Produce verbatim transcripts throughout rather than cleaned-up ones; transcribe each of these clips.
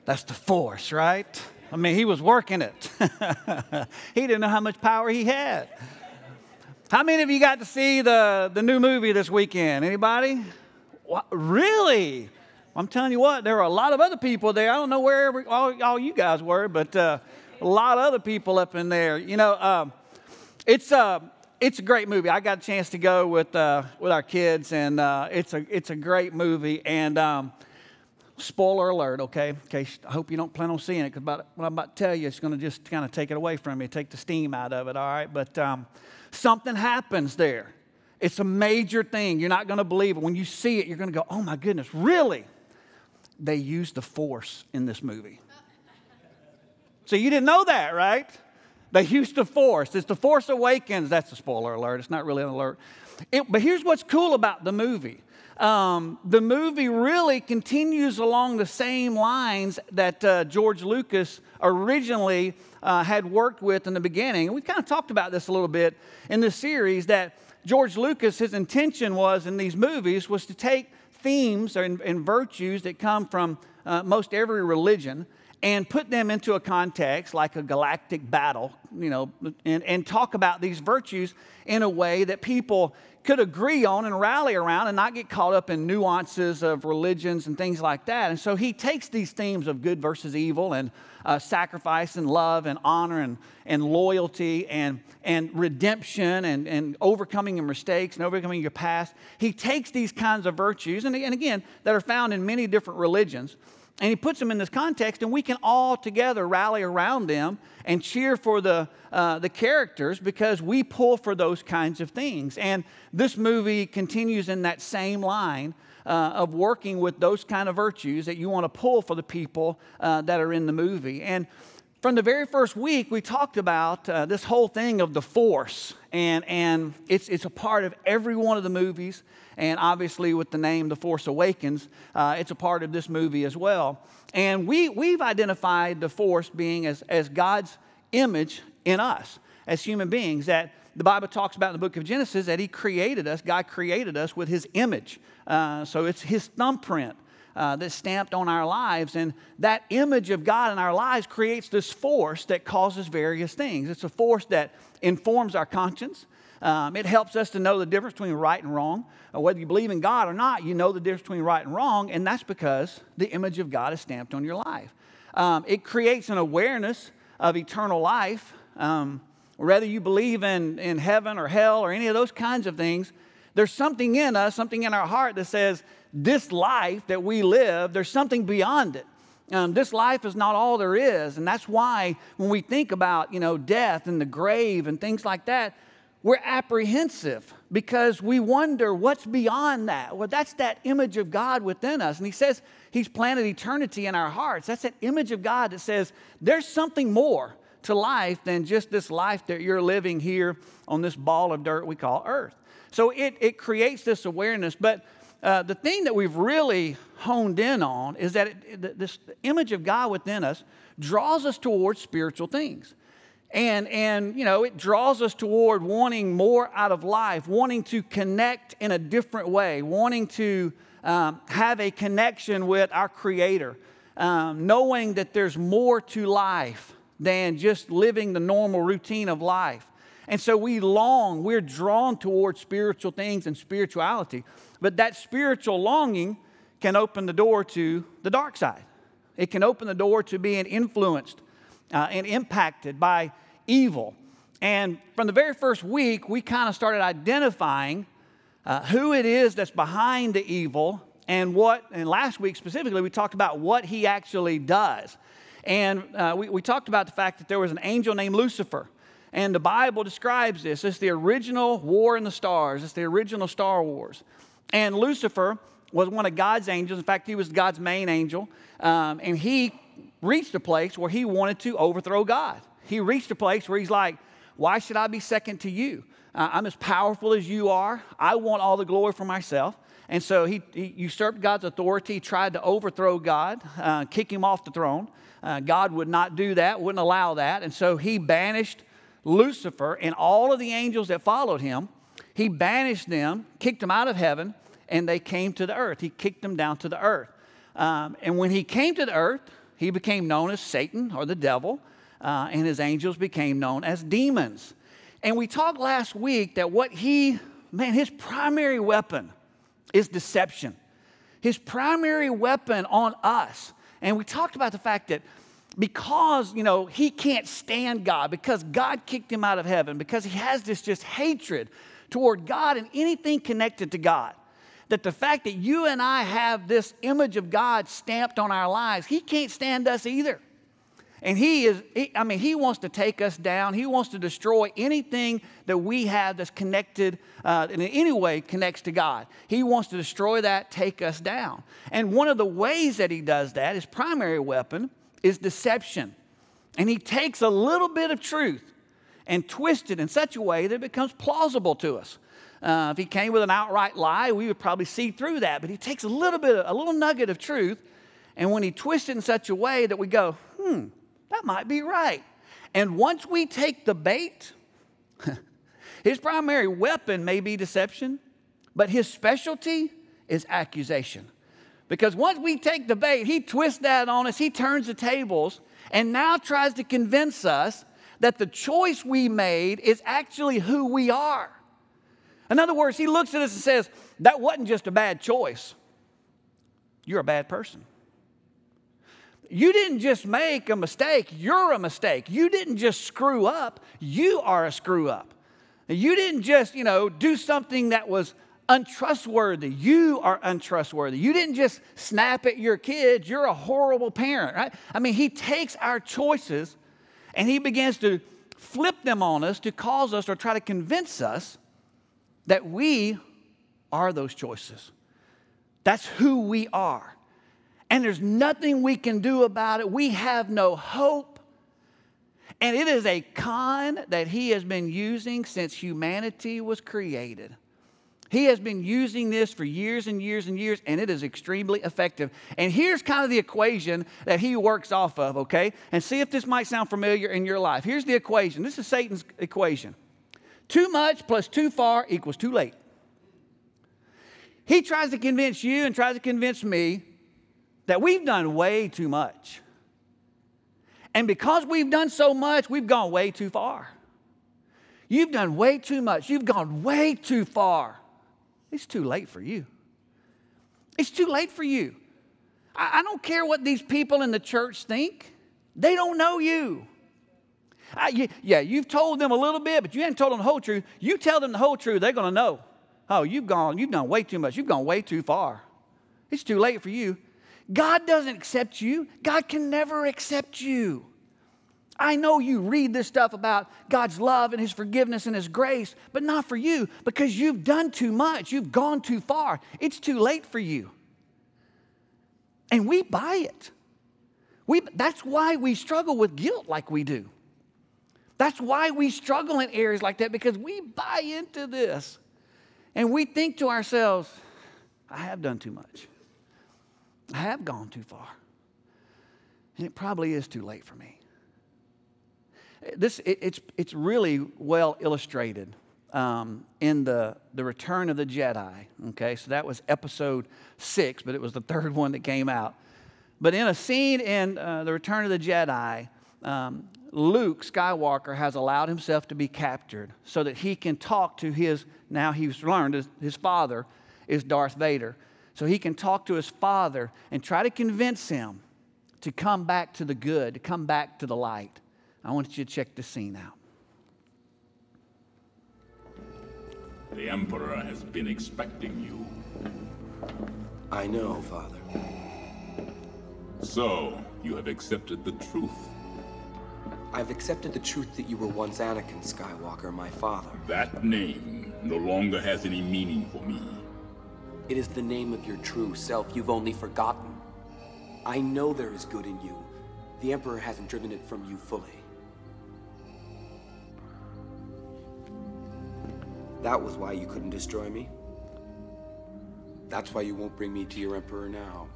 That's the force, right? I mean, he was working it. He didn't know how much power he had. How many of you got to see the, the new movie this weekend? Anybody? What? Really? I'm telling you what, there were a lot of other people there. I don't know where every, all, all you guys were, but uh, a lot of other people up in there. You know, um, it's uh, it's a great movie. I got a chance to go with uh, with our kids, and uh, it's a it's a great movie. And um, spoiler alert, okay? In case, I hope you don't plan on seeing it, because what I'm about to tell you is going to just kind of take it away from you, take the steam out of it, all right? But um, something happens there. It's a major thing. You're not going to believe it. When you see it, you're going to go, oh my goodness, really? They used the Force in this movie. So you didn't know that, right? They used the Force. It's the Force Awakens. That's a spoiler alert. It's not really an alert. It, but here's what's cool about the movie. Um, the movie really continues along the same lines that uh, George Lucas originally uh, had worked with in the beginning. And we kind of talked about this a little bit in this series, that George Lucas, his intention was in these movies was to take themes and, and virtues that come from uh, most every religion and put them into a context like a galactic battle, you know, and, and talk about these virtues in a way that people could agree on and rally around and not get caught up in nuances of religions and things like that. And so he takes these themes of good versus evil and uh, sacrifice and love and honor and, and loyalty and, and redemption and, and overcoming your mistakes and overcoming your past. He takes these kinds of virtues, and, and again, that are found in many different religions, and he puts them in this context, and we can all together rally around them and cheer for the uh, the characters because we pull for those kinds of things. And this movie continues in that same line uh, of working with those kind of virtues that you want to pull for the people uh, that are in the movie. And from the very first week, we talked about uh, this whole thing of the Force, and and it's it's a part of every one of the movies. And obviously, with the name The Force Awakens, uh, it's a part of this movie as well. And we, we've identified the Force being as, as God's image in us as human beings. That the Bible talks about in the book of Genesis that He created us, God created us with His image. Uh, so it's His thumbprint uh, that's stamped on our lives. And that image of God in our lives creates this force that causes various things. It's a force that informs our conscience. Um, it helps us to know the difference between right and wrong. Uh, whether you believe in God or not, you know the difference between right and wrong, and that's because the image of God is stamped on your life. Um, it creates an awareness of eternal life. Um, whether you believe in, in heaven or hell or any of those kinds of things, there's something in us, something in our heart that says this life that we live, there's something beyond it. Um, this life is not all there is, and that's why when we think about, you know, death and the grave and things like that, we're apprehensive because we wonder what's beyond that. Well, that's that image of God within us. And He says He's planted eternity in our hearts. That's that image of God that says there's something more to life than just this life that you're living here on this ball of dirt we call earth. So it, it creates this awareness. But uh, the thing that we've really honed in on is that it, this image of God within us draws us towards spiritual things. And, and, you know, it draws us toward wanting more out of life, wanting to connect in a different way, wanting to um, have a connection with our Creator, um, knowing that there's more to life than just living the normal routine of life. And so we long, we're drawn toward spiritual things and spirituality. But that spiritual longing can open the door to the dark side. It can open the door to being influenced Uh, and impacted by evil. And from the very first week, we kind of started identifying uh, who it is that's behind the evil and what, and last week specifically, we talked about what he actually does. And uh, we, we talked about the fact that there was an angel named Lucifer. And the Bible describes this. It's the original War in the Stars. It's the original Star Wars. And Lucifer was one of God's angels. In fact, he was God's main angel. Um, and he reached a place where he wanted to overthrow God. He reached a place where he's like, why should I be second to you? Uh, I'm as powerful as you are. I want all the glory for myself. And so he, he usurped God's authority. He tried to overthrow God, uh, kick him off the throne. Uh, God would not do that, wouldn't allow that. And so he banished Lucifer and all of the angels that followed him. He banished them, kicked them out of heaven, and they came to the earth. He kicked them down to the earth. Um, and when he came to the earth, he became known as Satan or the devil, uh, and his angels became known as demons. And we talked last week that what he, man, his primary weapon is deception. His primary weapon on us. And we talked about the fact that because, you know, he can't stand God, because God kicked him out of heaven, because he has this just hatred toward God and anything connected to God, that the fact that you and I have this image of God stamped on our lives, he can't stand us either. And he is, he, I mean, he wants to take us down. He wants to destroy anything that we have that's connected, uh, in any way connects to God. He wants to destroy that, take us down. And one of the ways that he does that, his primary weapon, is deception. And he takes a little bit of truth and twists it in such a way that it becomes plausible to us. Uh, if he came with an outright lie, we would probably see through that. But he takes a little bit, of, a little nugget of truth, and when he twists it in such a way that we go, hmm, that might be right. And once we take the bait, his primary weapon may be deception, but his specialty is accusation. Because once we take the bait, he twists that on us, he turns the tables, and now tries to convince us that the choice we made is actually who we are. In other words, he looks at us and says, that wasn't just a bad choice. You're a bad person. You didn't just make a mistake, you're a mistake. You didn't just screw up, you are a screw up. You didn't just, you know, do something that was untrustworthy. You are untrustworthy. You didn't just snap at your kids, you're a horrible parent, right? I mean, he takes our choices and he begins to flip them on us to cause us or try to convince us that we are those choices. That's who we are. And there's nothing we can do about it. We have no hope. And it is a con that he has been using since humanity was created. He has been using this for years and years and years, and it is extremely effective. And here's kind of the equation that he works off of, okay? And see if this might sound familiar in your life. Here's the equation. This is Satan's equation. Too much plus too far equals too late. He tries to convince you and tries to convince me that we've done way too much. And because we've done so much, we've gone way too far. You've done way too much. You've gone way too far. It's too late for you. It's too late for you. I, I don't care what these people in the church think. They don't know you. I, you. Yeah, you've told them a little bit, but you haven't told them the whole truth. You tell them the whole truth, they're going to know. Oh, you've gone, you've done way too much. You've gone way too far. It's too late for you. God doesn't accept you. God can never accept you. I know you read this stuff about God's love and his forgiveness and his grace, but not for you because you've done too much. You've gone too far. It's too late for you. And we buy it. We, that's why we struggle with guilt like we do. That's why we struggle in areas like that, because we buy into this. And we think to ourselves, I have done too much. I have gone too far. And it probably is too late for me. This, it, it's, it's really well illustrated um, in the, the Return of the Jedi. Okay, so that was episode six, but it was the third one that came out. But in a scene in uh, the Return of the Jedi, um, Luke Skywalker has allowed himself to be captured so that he can talk to his, now he's learned his, his father is Darth Vader. So he can talk to his father and try to convince him to come back to the good, to come back to the light. I want you to check this scene out. The Emperor has been expecting you. I know, Father. So, you have accepted the truth. I've accepted the truth that you were once Anakin Skywalker, my father. That name no longer has any meaning for me. It is the name of your true self you've only forgotten. I know there is good in you. The Emperor hasn't driven it from you fully. That was why you couldn't destroy me. That's why you won't bring me to your Emperor now.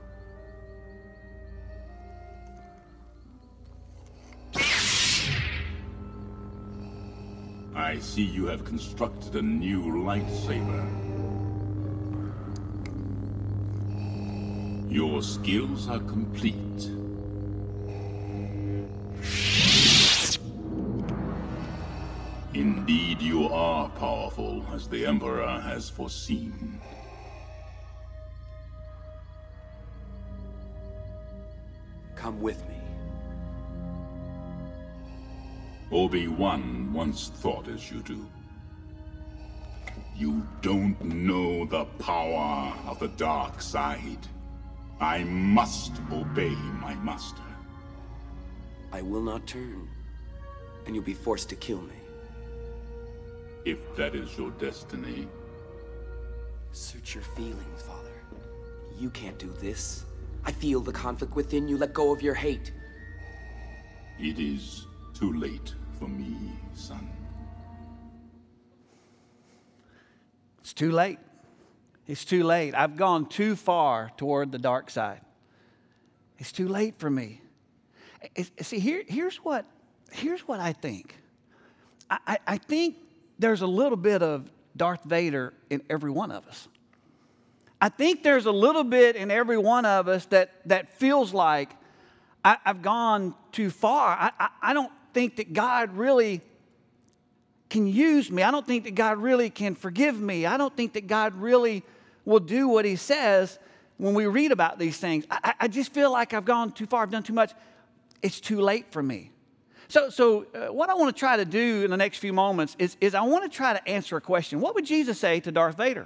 I see you have constructed a new lightsaber. Your skills are complete. all as the Emperor has foreseen. Come with me. Obi-Wan once thought as you do. You don't know the power of the dark side. I must obey my master. I will not turn, and you'll be forced to kill me. If that is your destiny. Search your feelings, Father. You can't do this. I feel the conflict within you. Let go of your hate. It is too late for me, son. It's too late. It's too late. I've gone too far toward the dark side. It's too late for me. It's, see, here, here's what, here's what I think. I, I, I think there's a little bit of Darth Vader in every one of us. I think there's a little bit in every one of us that, that feels like I, I've gone too far. I, I, I don't think that God really can use me. I don't think that God really can forgive me. I don't think that God really will do what he says when we read about these things. I, I just feel like I've gone too far. I've done too much. It's too late for me. So, so uh, what I want to try to do in the next few moments is, is I want to try to answer a question. What would Jesus say to Darth Vader?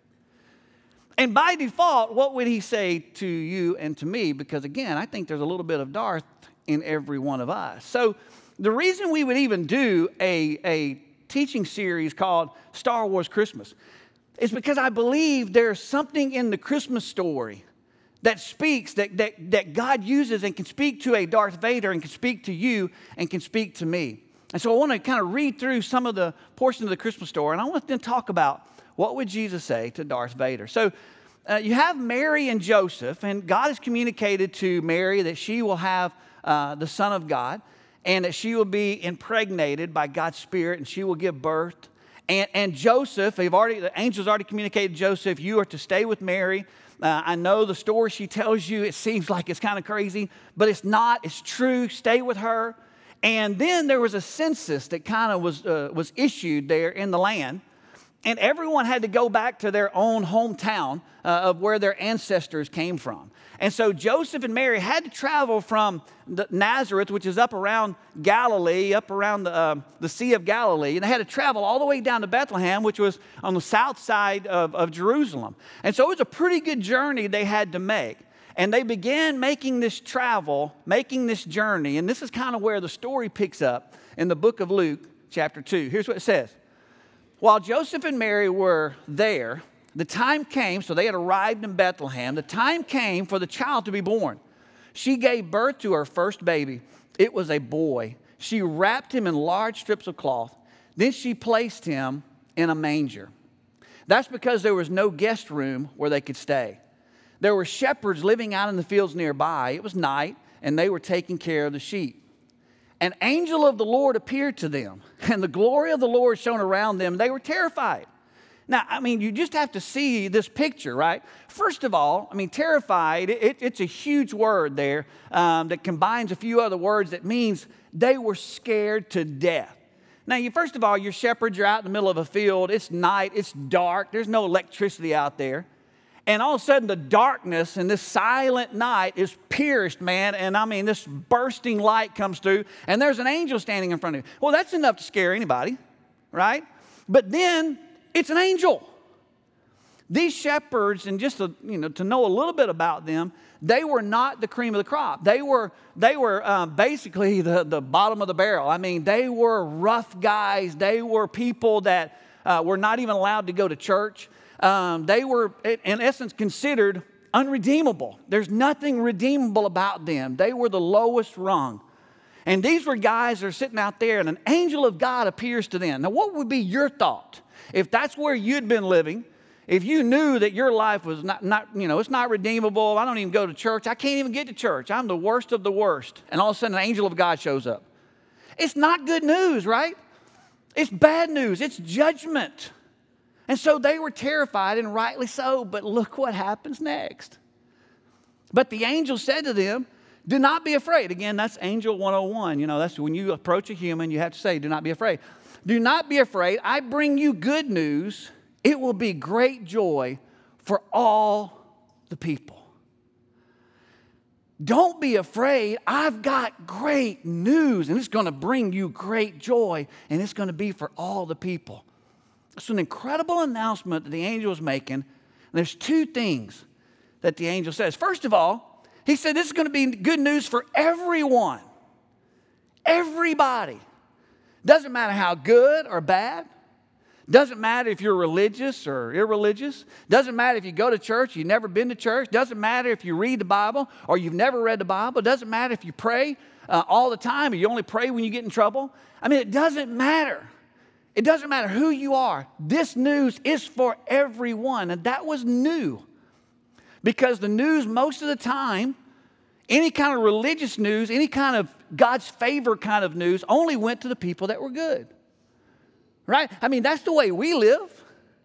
And by default, what would he say to you and to me? Because again, I think there's a little bit of Darth in every one of us. So the reason we would even do a, a teaching series called Star Wars Christmas is because I believe there's something in the Christmas story that speaks, that, that, that God uses and can speak to a Darth Vader and can speak to you and can speak to me. And so I want to kind of read through some of the portions of the Christmas story, and I want to then talk about what would Jesus say to Darth Vader. So uh, you have Mary and Joseph, and God has communicated to Mary that she will have uh, the Son of God, and that she will be impregnated by God's Spirit, and she will give birth. And, and Joseph, they've already, the angels already communicated to Joseph, you are to stay with Mary. Uh, I know the story she tells you, it seems like it's kind of crazy, but it's not. It's true. Stay with her. And then there was a census that kind of was, uh, was issued there in the land. And everyone had to go back to their own hometown uh, of where their ancestors came from. And so Joseph and Mary had to travel from the Nazareth, which is up around Galilee, up around the, uh, the Sea of Galilee. And they had to travel all the way down to Bethlehem, which was on the south side of, of Jerusalem. And so it was a pretty good journey they had to make. And they began making this travel, making this journey. And this is kind of where the story picks up in the book of Luke, chapter two. Here's what it says. While Joseph and Mary were there, the time came, so they had arrived in Bethlehem, the time came for the child to be born. She gave birth to her first baby. It was a boy. She wrapped him in large strips of cloth. Then she placed him in a manger. That's because there was no guest room where they could stay. There were shepherds living out in the fields nearby. It was night, and they were taking care of the sheep. An angel of the Lord appeared to them, and the glory of the Lord shone around them. They were terrified. Now, I mean, you just have to see this picture, right? First of all, I mean, terrified, it, it's a huge word there um, that combines a few other words that means they were scared to death. Now, you, first of all, you're shepherds, you're out in the middle of a field. It's night, it's dark, there's no electricity out there. And all of a sudden, the darkness and this silent night is pierced, man. And I mean, this bursting light comes through, and there's an angel standing in front of you. Well, that's enough to scare anybody, right? But then it's an angel. These shepherds, and just to, you know, to know a little bit about them, they were not the cream of the crop. They were, they were um, basically the, the bottom of the barrel. I mean, they were rough guys. They were people that uh, were not even allowed to go to church. Um, they were, in essence, considered unredeemable. There's nothing redeemable about them. They were the lowest rung. And these were guys that are sitting out there, and an angel of God appears to them. Now, what would be your thought if that's where you'd been living? If you knew that your life was not, not, you know, it's not redeemable. I don't even go to church. I can't even get to church. I'm the worst of the worst. And all of a sudden, an angel of God shows up. It's not good news, right? It's bad news. It's judgment. And so they were terrified, and rightly so, but look what happens next. But the angel said to them, do not be afraid. Again, that's angel one oh one. You know, that's when you approach a human, you have to say, do not be afraid. Do not be afraid. I bring you good news. It will be great joy for all the people. Don't be afraid. I've got great news, and it's going to bring you great joy, and it's going to be for all the people. It's an incredible announcement that the angel is making. And there's two things that the angel says. First of all, he said this is going to be good news for everyone. Everybody. Doesn't matter how good or bad. Doesn't matter if you're religious or irreligious. Doesn't matter if you go to church, you've never been to church. Doesn't matter if you read the Bible or you've never read the Bible. Doesn't matter if you pray uh, all the time or you only pray when you get in trouble. I mean, it doesn't matter. It doesn't matter who you are. This news is for everyone. And that was new. Because the news most of the time, any kind of religious news, any kind of God's favor kind of news only went to the people that were good. Right? I mean, that's the way we live.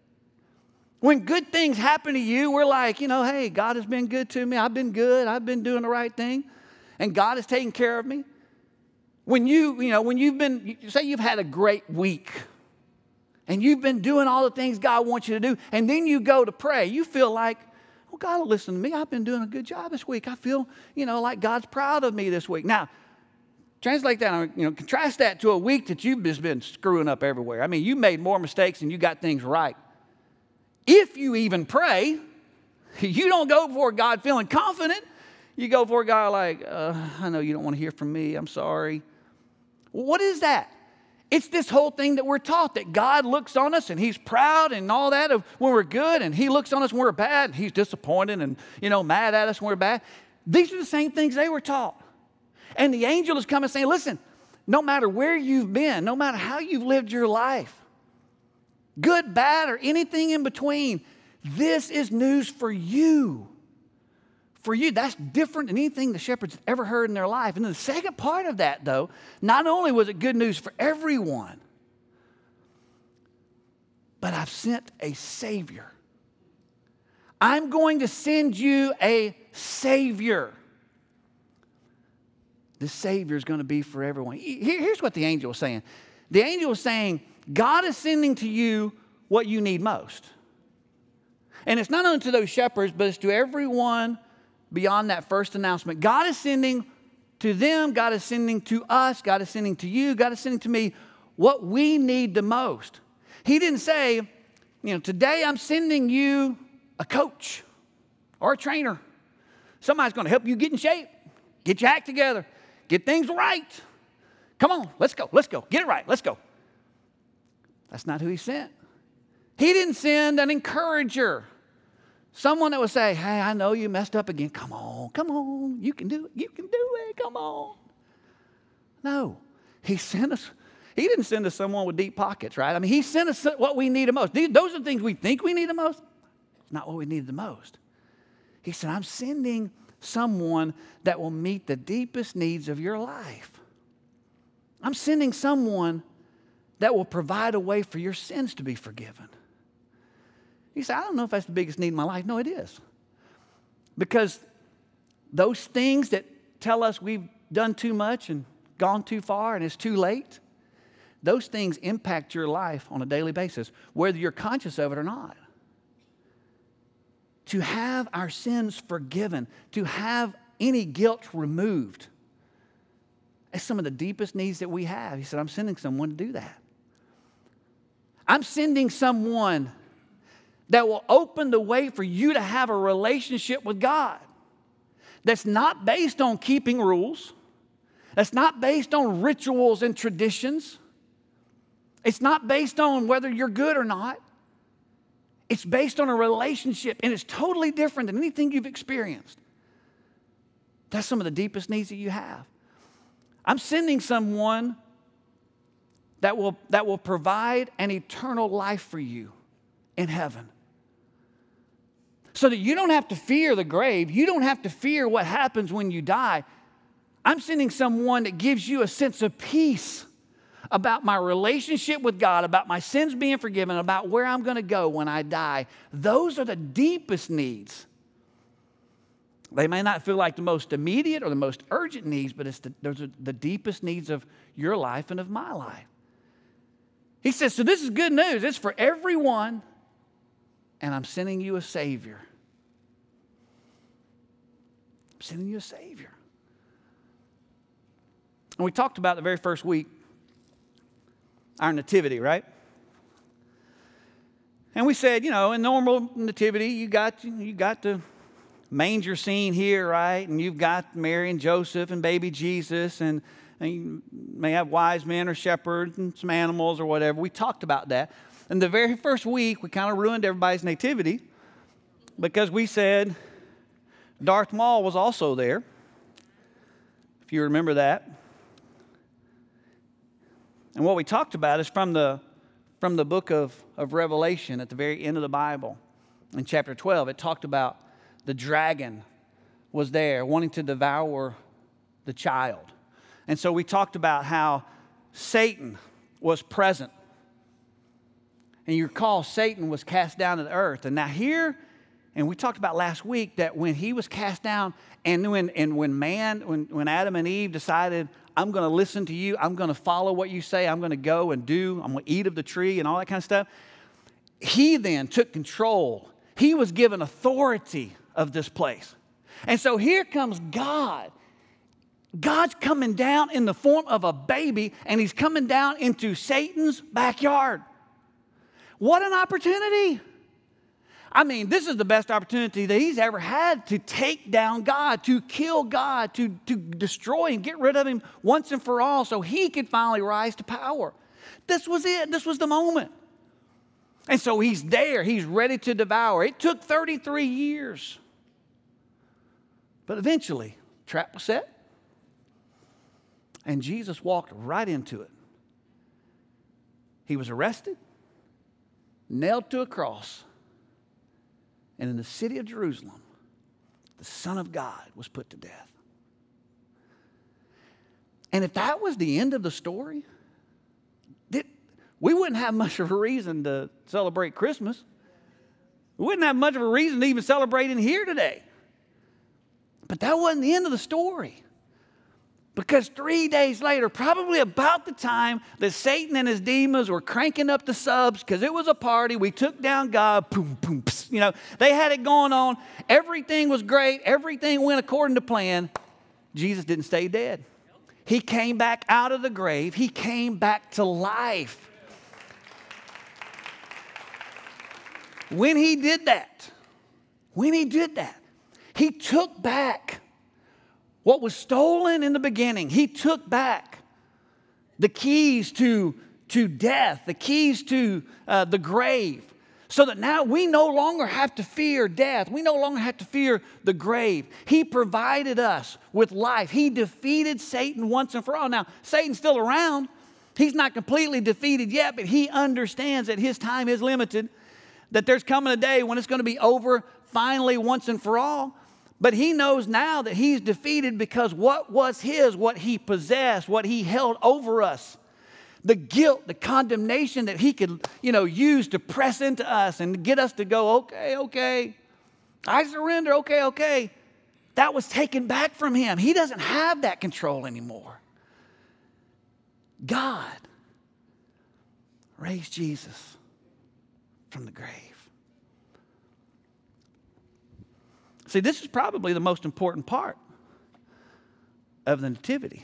When good things happen to you, we're like, you know, hey, God has been good to me. I've been good. I've been doing the right thing. And God has taken care of me. When you, you know, when you've been, say you've had a great week and you've been doing all the things God wants you to do, and then you go to pray, you feel like, well, God will listen to me. I've been doing a good job this week. I feel, you know, like God's proud of me this week. Now, translate that, you know, contrast that to a week that you've just been screwing up everywhere. I mean, you made more mistakes than you got things right. If you even pray, you don't go before God feeling confident. You go before God like, uh, I know you don't want to hear from me. I'm sorry. What is that? It's this whole thing that we're taught, that God looks on us and he's proud and all that of when we're good, and he looks on us when we're bad and he's disappointed and, you know, mad at us when we're bad. These are the same things they were taught. And the angel is coming saying, listen, no matter where you've been, no matter how you've lived your life, good, bad, or anything in between, this is news for you. For you, that's different than anything the shepherds ever heard in their life. And then the second part of that, though, not only was it good news for everyone, but I've sent a Savior. I'm going to send you a Savior. The Savior is going to be for everyone. Here's what the angel was saying. The angel was saying, God is sending to you what you need most. And it's not only to those shepherds, but it's to everyone beyond that first announcement. God is sending to them, God is sending to us, God is sending to you, God is sending to me what we need the most. He didn't say, you know, today I'm sending you a coach or a trainer. Somebody's going to help you get in shape, get your act together, get things right. Come on, let's go, let's go, get it right, let's go. That's not who he sent. He didn't send an encourager. Someone that would say, hey, I know you messed up again. Come on, come on. You can do it. You can do it. Come on. No. He sent us. He didn't send us someone with deep pockets, right? I mean, he sent us what we need the most. These, those are the things we think we need the most. It's not what we need the most. He said, I'm sending someone that will meet the deepest needs of your life. I'm sending someone that will provide a way for your sins to be forgiven. You say, I don't know if that's the biggest need in my life. No, it is. Because those things that tell us we've done too much and gone too far and it's too late, those things impact your life on a daily basis, whether you're conscious of it or not. To have our sins forgiven, to have any guilt removed, that's some of the deepest needs that we have. He said, I'm sending someone to do that. I'm sending someone that will open the way for you to have a relationship with God that's not based on keeping rules, that's not based on rituals and traditions, it's not based on whether you're good or not. It's based on a relationship, and it's totally different than anything you've experienced. That's some of the deepest needs that you have. I'm sending someone that will, that will provide an eternal life for you in heaven. So that you don't have to fear the grave. You don't have to fear what happens when you die. I'm sending someone that gives you a sense of peace about my relationship with God, about my sins being forgiven, about where I'm going to go when I die. Those are the deepest needs. They may not feel like the most immediate or the most urgent needs, but it's the, those are the deepest needs of your life and of my life. He says, so this is good news. It's for everyone, and I'm sending you a Savior. I'm sending you a Savior. And we talked about the very first week, our nativity, right? And we said, you know, in normal nativity, you got, you got the manger scene here, right? And you've got Mary and Joseph and baby Jesus, and, and you may have wise men or shepherds and some animals or whatever. We talked about that. And the very first week, we kind of ruined everybody's nativity because we said Darth Maul was also there, if you remember that. And what we talked about is from the, from the book of, of Revelation at the very end of the Bible. In chapter twelve, it talked about the dragon was there wanting to devour the child. And so we talked about how Satan was present. And you recall Satan was cast down to the earth. And now here, and we talked about last week that when he was cast down and when, and when man, when, when Adam and Eve decided, I'm going to listen to you, I'm going to follow what you say, I'm going to go and do, I'm going to eat of the tree and all that kind of stuff. He then took control. He was given authority of this place. And so here comes God. God's coming down in the form of a baby, and he's coming down into Satan's backyard. What an opportunity. I mean, this is the best opportunity that he's ever had to take down God, to kill God, to, to destroy and get rid of him once and for all so he could finally rise to power. This was it. This was the moment. And so he's there. He's ready to devour. It took thirty-three years. But eventually, trap was set. And Jesus walked right into it. He was arrested, nailed to a cross, and in the city of Jerusalem, the Son of God was put to death. And if that was the end of the story, we wouldn't have much of a reason to celebrate Christmas. We wouldn't have much of a reason to even celebrate in here today. But that wasn't the end of the story. Because three days later, probably about the time that Satan and his demons were cranking up the subs, because it was a party, we took down God, boom, boom, pss, you know, they had it going on. Everything was great. Everything went according to plan. Jesus didn't stay dead. He came back out of the grave. He came back to life. When he did that, when he did that, he took back what was stolen in the beginning. He took back the keys to, to death, the keys to uh, the grave, so that now we no longer have to fear death. We no longer have to fear the grave. He provided us with life. He defeated Satan once and for all. Now, Satan's still around. He's not completely defeated yet, but he understands that his time is limited, that there's coming a day when it's going to be over finally once and for all. But he knows now that he's defeated because what was his, what he possessed, what he held over us, the guilt, the condemnation that he could, you know, use to press into us and get us to go, okay, okay, I surrender, okay, okay. That was taken back from him. He doesn't have that control anymore. God raised Jesus from the grave. See, this is probably the most important part of the nativity.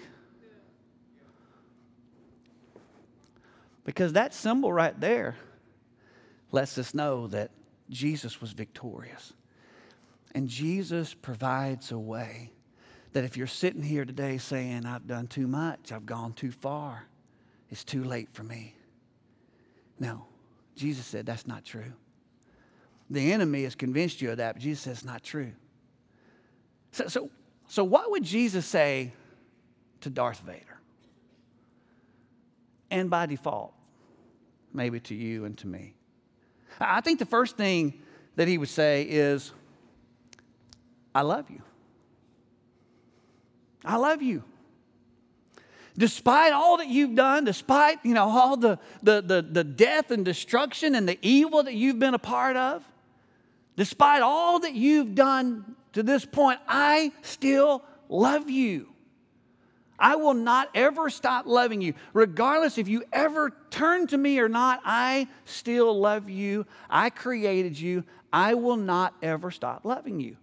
Because that symbol right there lets us know that Jesus was victorious. And Jesus provides a way that if you're sitting here today saying, I've done too much, I've gone too far, it's too late for me. No, Jesus said that's not true. The enemy has convinced you of that, but Jesus says it's not true. So, so, so what would Jesus say to Darth Vader? And by default, maybe to you and to me. I think the first thing that he would say is, I love you. I love you. Despite all that you've done, despite, you know, all the, the, the, the death and destruction and the evil that you've been a part of, despite all that you've done to this point, I still love you. I will not ever stop loving you. Regardless if you ever turn to me or not, I still love you. I created you. I will not ever stop loving you.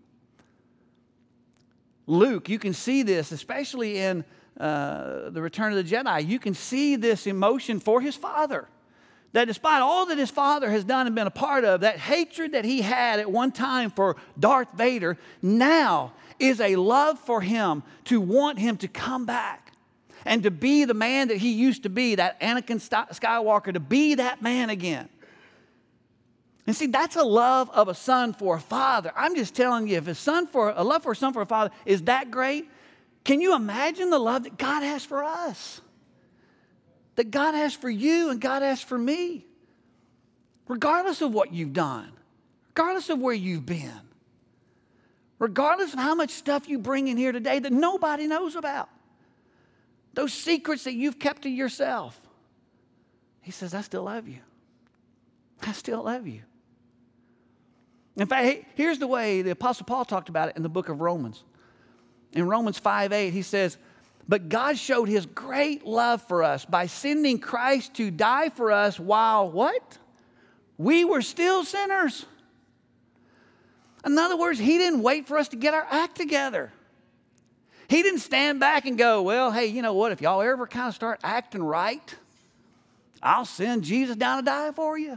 Luke, you can see this, especially in uh, the Return of the Jedi. You can see this emotion for his father. That despite all that his father has done and been a part of, that hatred that he had at one time for Darth Vader now is a love for him, to want him to come back and to be the man that he used to be, that Anakin Skywalker, to be that man again. And see, that's a love of a son for a father. I'm just telling you, if a son for a love for a son for a father is that great, can you imagine the love that God has for us? That God has for you and God has for me. Regardless of what you've done, regardless of where you've been, regardless of how much stuff you bring in here today that nobody knows about, those secrets that you've kept to yourself, he says, I still love you. I still love you. In fact, here's the way the Apostle Paul talked about it in the book of Romans. In Romans five eight, he says, but God showed his great love for us by sending Christ to die for us while what? We were still sinners. In other words, he didn't wait for us to get our act together. He didn't stand back and go, well, hey, you know what? If y'all ever kind of start acting right, I'll send Jesus down to die for you.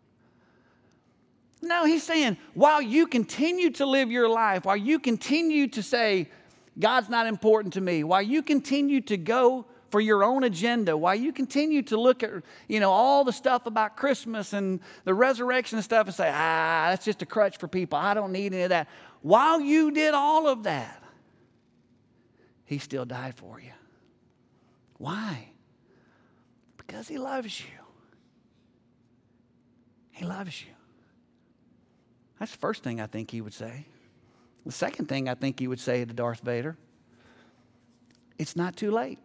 No, he's saying, while you continue to live your life, while you continue to say, God's not important to me, while you continue to go for your own agenda, while you continue to look at, you know, all the stuff about Christmas and the resurrection and stuff and say, ah, that's just a crutch for people. I don't need any of that. While you did all of that, he still died for you. Why? Because he loves you. He loves you. That's the first thing I think he would say. The second thing I think he would say to Darth Vader, it's not too late.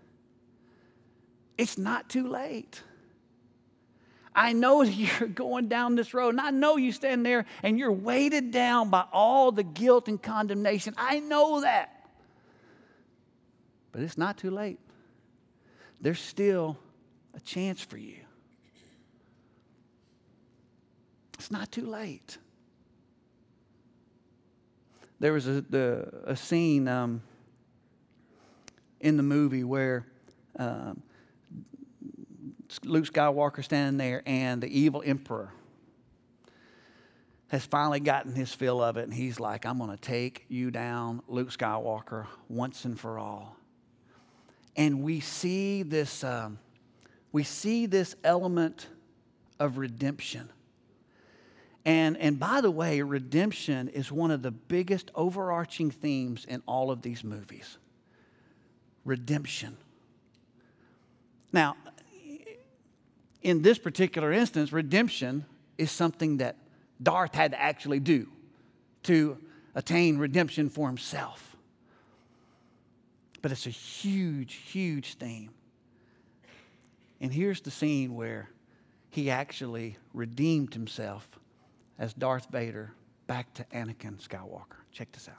It's not too late. I know you're going down this road, and I know you stand there and you're weighted down by all the guilt and condemnation. I know that. But it's not too late. There's still a chance for you. It's not too late. There was a, the, a scene um, in the movie where um, Luke Skywalker standing there and the evil emperor has finally gotten his fill of it, and he's like, I'm going to take you down, Luke Skywalker, once and for all. And we see this, um, we see this element of redemption. And, and by the way, redemption is one of the biggest overarching themes in all of these movies. Redemption. Now, in this particular instance, redemption is something that Darth had to actually do to attain redemption for himself. But it's a huge, huge theme. And here's the scene where he actually redeemed himself as Darth Vader back to Anakin Skywalker. Check this out.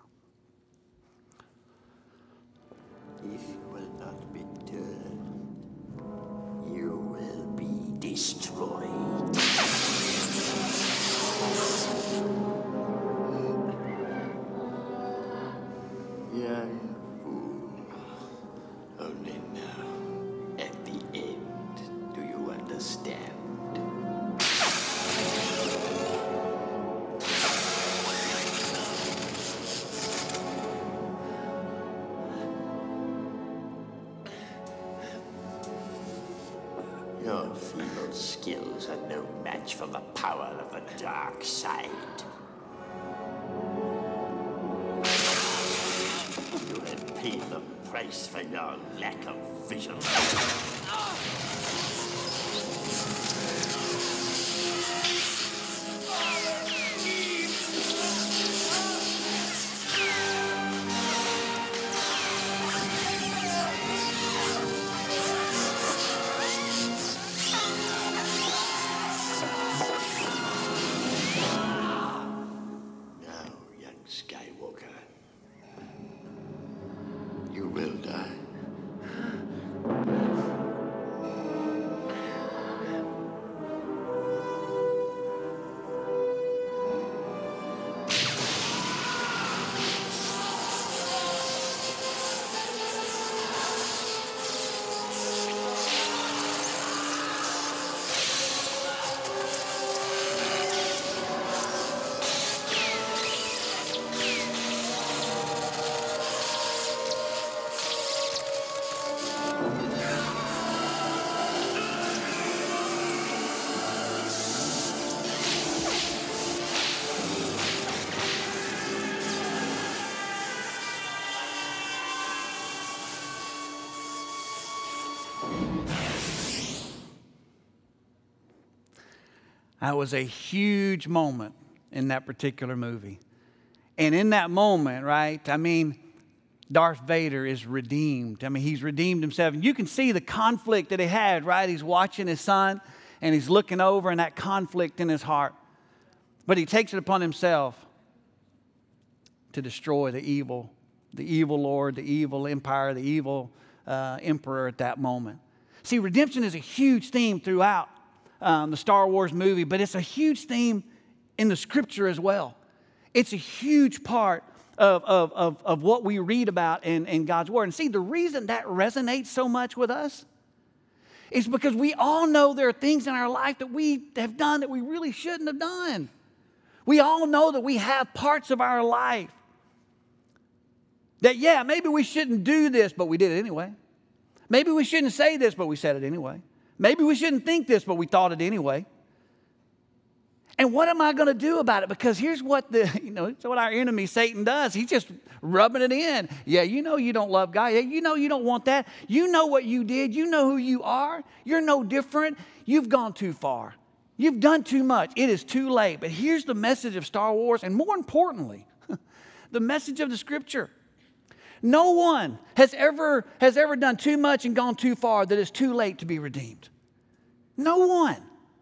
If you will not return, you will be destroyed. Young fool. Only now, at the end, do you understand? Your feeble skills are no match for the power of the dark side. You have paid the price for your lack of vision. You will die. That was a huge moment in that particular movie. And in that moment, right, I mean, Darth Vader is redeemed. I mean, he's redeemed himself. And you can see the conflict that he had, right? He's watching his son, and he's looking over, and that conflict in his heart. But he takes it upon himself to destroy the evil, the evil Lord, the evil empire, the evil uh, emperor at that moment. See, redemption is a huge theme throughout um, the Star Wars movie, but it's a huge theme in the Scripture as well. It's a huge part of, of, of, of what we read about in, in God's Word. And see, the reason that resonates so much with us is because we all know there are things in our life that we have done that we really shouldn't have done. We all know that we have parts of our life that, yeah, maybe we shouldn't do this, but we did it anyway. Maybe we shouldn't say this, but we said it anyway. Maybe we shouldn't think this, but we thought it anyway. And what am I going to do about it? Because here's what the, you know, it's what our enemy Satan does. He's just rubbing it in. Yeah, you know you don't love God. Yeah, you know you don't want that. You know what you did. You know who you are. You're no different. You've gone too far. You've done too much. It is too late. But here's the message of Star Wars, and more importantly, the message of the Scripture. No one has ever, has ever done too much and gone too far that it's too late to be redeemed. No one.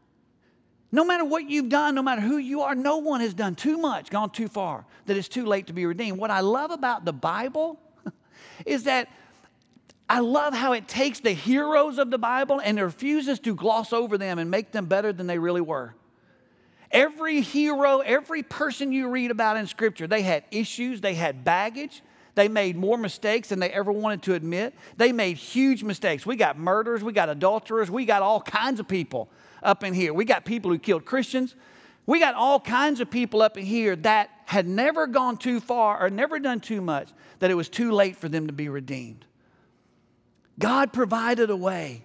No matter what you've done, no matter who you are, no one has done too much, gone too far, that it's too late to be redeemed. What I love about the Bible is that I love how it takes the heroes of the Bible and refuses to gloss over them and make them better than they really were. Every hero, every person you read about in Scripture, they had issues, they had baggage. They made more mistakes than they ever wanted to admit. They made huge mistakes. We got murderers, we got adulterers, we got all kinds of people up in here. We got people who killed Christians. We got all kinds of people up in here that had never gone too far or never done too much that it was too late for them to be redeemed. God provided a way.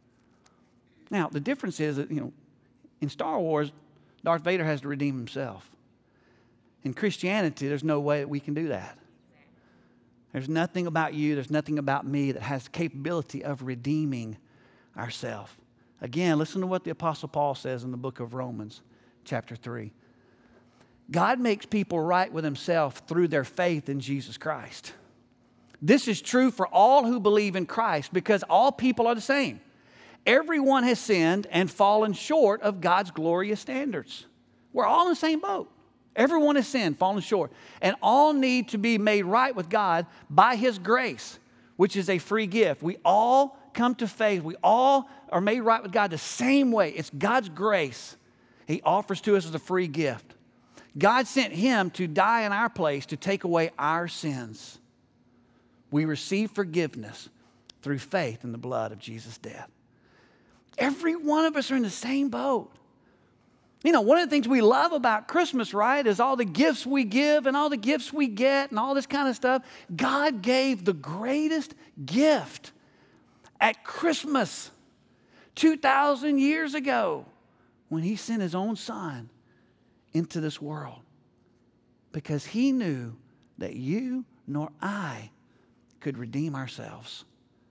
Now, the difference is that, you know, in Star Wars, Darth Vader has to redeem himself. In Christianity, there's no way that we can do that. There's nothing about you, there's nothing about me that has the capability of redeeming ourselves. Again, listen to what the Apostle Paul says in the book of Romans, chapter three. God makes people right with himself through their faith in Jesus Christ. This is true for all who believe in Christ because all people are the same. Everyone has sinned and fallen short of God's glorious standards. We're all in the same boat. Everyone has sinned, fallen short, and all need to be made right with God by His grace, which is a free gift. We all come to faith. We all are made right with God the same way. It's God's grace He offers to us as a free gift. God sent Him to die in our place to take away our sins. We receive forgiveness through faith in the blood of Jesus' death. Every one of us are in the same boat. You know, one of the things we love about Christmas, right, is all the gifts we give and all the gifts we get and all this kind of stuff. God gave the greatest gift at Christmas two thousand years ago when He sent His own Son into this world because He knew that you nor I could redeem ourselves.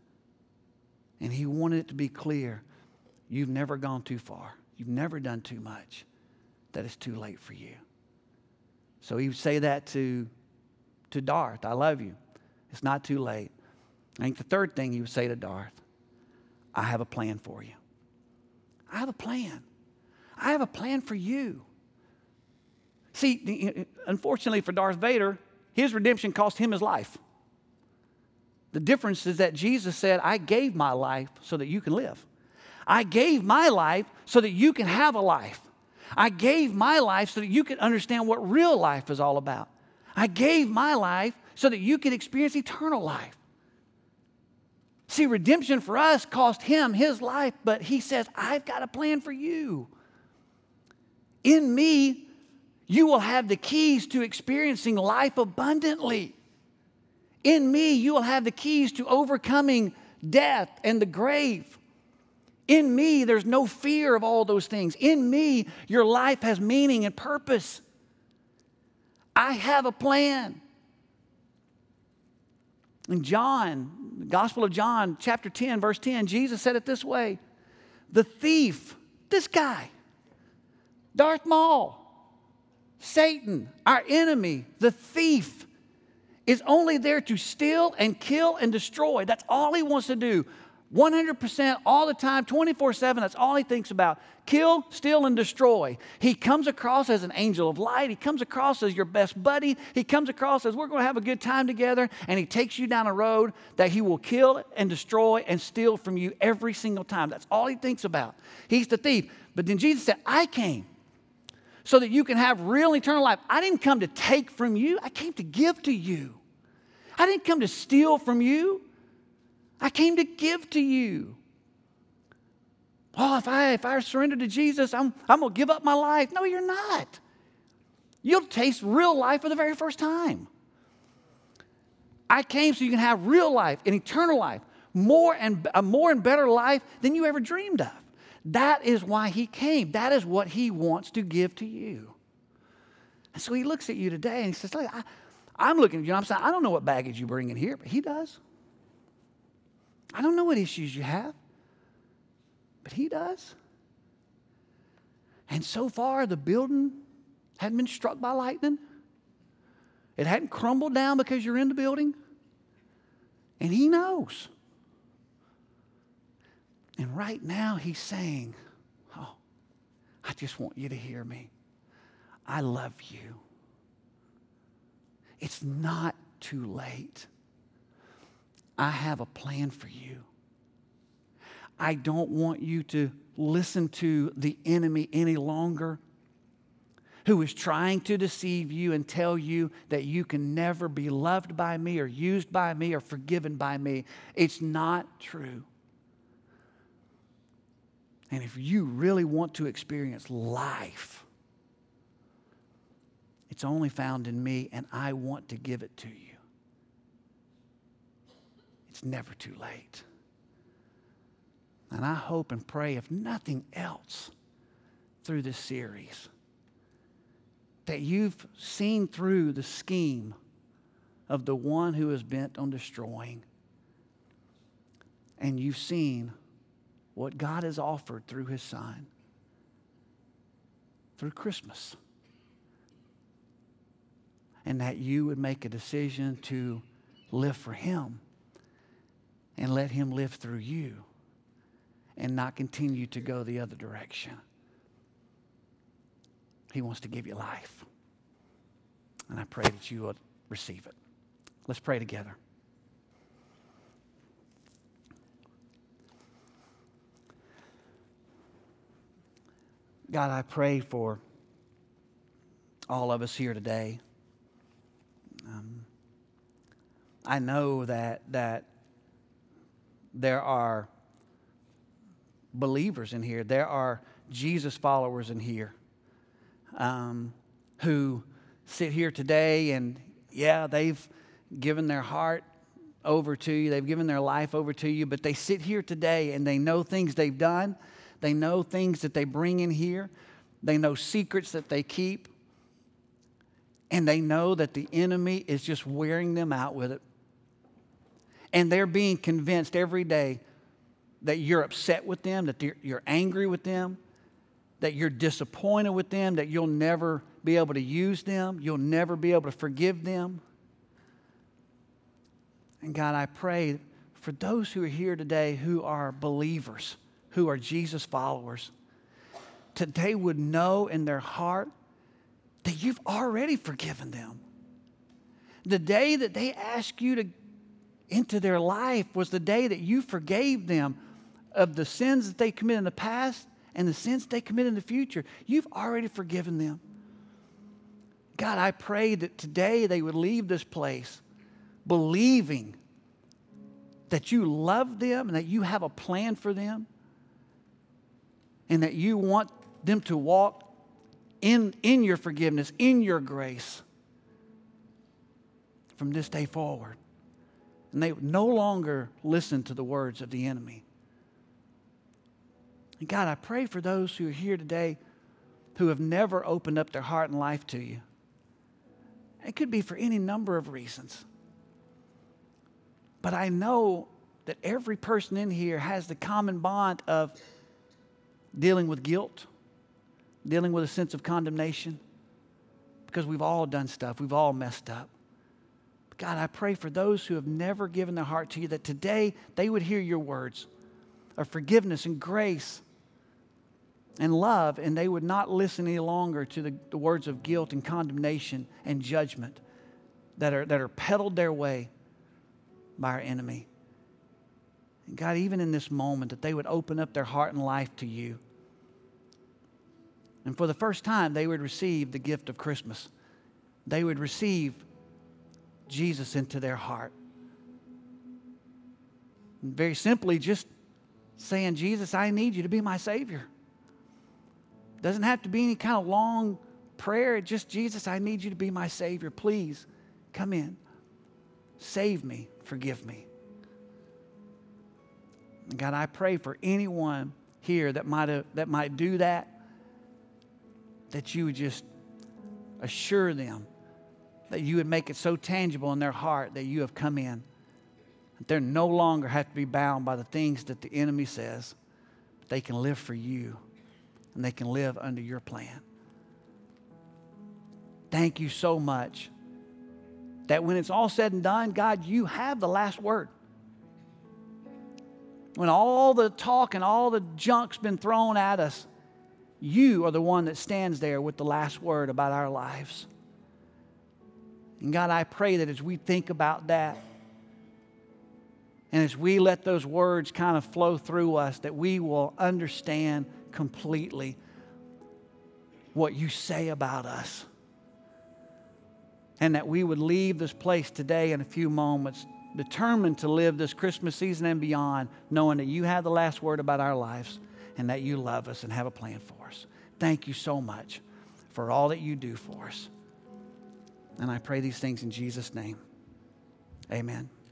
And He wanted it to be clear, you've never gone too far. You've never done too much, that it's too late for you. So He would say that to, to Darth, I love you. It's not too late. I think the third thing He would say to Darth, I have a plan for you. I have a plan. I have a plan for you. See, unfortunately for Darth Vader, his redemption cost him his life. The difference is that Jesus said, I gave my life so that you can live. I gave my life so that you can have a life. I gave my life so that you can understand what real life is all about. I gave my life so that you can experience eternal life. See, redemption for us cost Him His life, but He says, I've got a plan for you. In me, you will have the keys to experiencing life abundantly. In me, you will have the keys to overcoming death and the grave. In me, there's no fear of all those things. In me, your life has meaning and purpose. I have a plan. And John, The Gospel of John, chapter ten, verse ten, Jesus said it this way. The thief, this guy, Darth Maul, Satan, our enemy, the thief, is only there to steal and kill and destroy. That's all he wants to do. one hundred percent all the time, twenty-four seven, that's all he thinks about. Kill, steal, and destroy. He comes across as an angel of light. He comes across as your best buddy. He comes across as we're going to have a good time together. And he takes you down a road that he will kill and destroy and steal from you every single time. That's all he thinks about. He's the thief. But then Jesus said, I came so that you can have real eternal life. I didn't come to take from you. I came to give to you. I didn't come to steal from you. I came to give to you. Oh, if I if I surrender to Jesus, I'm, I'm going to give up my life. No, you're not. You'll taste real life for the very first time. I came so you can have real life, an eternal life, more and a more and better life than you ever dreamed of. That is why he came. That is what he wants to give to you. And so he looks at you today and he says, look, I, I'm looking at you and I'm saying, I don't know what baggage you bring in here, but he does. I don't know what issues you have, but he does. And so far, the building hadn't been struck by lightning. It hadn't crumbled down because you're in the building. And he knows. And right now, he's saying, oh, I just want you to hear me. I love you. It's not too late. I have a plan for you. I don't want you to listen to the enemy any longer, who is trying to deceive you and tell you that you can never be loved by me or used by me or forgiven by me. It's not true. And if you really want to experience life, it's only found in me, and I want to give it to you. It's never too late. And I hope and pray, if nothing else, through this series, that you've seen through the scheme of the one who is bent on destroying, and you've seen what God has offered through his Son, through Christmas, and that you would make a decision to live for him and let him live through you and not continue to go the other direction. He wants to give you life. And I pray that you will receive it. Let's pray together. God, I pray for all of us here today. Um, I know that that there are believers in here. There are Jesus followers in here um, who sit here today and, yeah, they've given their heart over to you. They've given their life over to you. But they sit here today and they know things they've done. They know things that they bring in here. They know secrets that they keep. And they know that the enemy is just wearing them out with it. And they're being convinced every day that you're upset with them, that you're angry with them, that you're disappointed with them, that you'll never be able to use them, you'll never be able to forgive them. And God, I pray for those who are here today who are believers, who are Jesus followers, that they would know in their heart that you've already forgiven them. The day that they ask you to into their life was the day that you forgave them of the sins that they committed in the past and the sins they commit in the future. You've already forgiven them. God, I pray that today they would leave this place believing that you love them and that you have a plan for them and that you want them to walk in, in your forgiveness, in your grace from this day forward. And they would no longer listen to the words of the enemy. And God, I pray for those who are here today who have never opened up their heart and life to you. It could be for any number of reasons. But I know that every person in here has the common bond of dealing with guilt, dealing with a sense of condemnation, because we've all done stuff. We've all messed up. God, I pray for those who have never given their heart to you, that today they would hear your words of forgiveness and grace and love, and they would not listen any longer to the, the words of guilt and condemnation and judgment that are, that are peddled their way by our enemy. And God, even in this moment, that they would open up their heart and life to you. And for the first time, they would receive the gift of Christmas. They would receive Jesus into their heart. And very simply, just saying, Jesus, I need you to be my Savior. Doesn't have to be any kind of long prayer. Just, Jesus, I need you to be my Savior. Please come in. Save me. Forgive me. And God, I pray for anyone here that might have, that might do that, that you would just assure them, that you would make it so tangible in their heart that you have come in, that they no longer have to be bound by the things that the enemy says, but they can live for you and they can live under your plan. Thank you so much that when it's all said and done, God, you have the last word. When all the talk and all the junk's been thrown at us, you are the one that stands there with the last word about our lives. And God, I pray that as we think about that, and as we let those words kind of flow through us, that we will understand completely what you say about us. And that we would leave this place today in a few moments determined to live this Christmas season and beyond, knowing that you have the last word about our lives and that you love us and have a plan for us. Thank you so much for all that you do for us. And I pray these things in Jesus' name. Amen.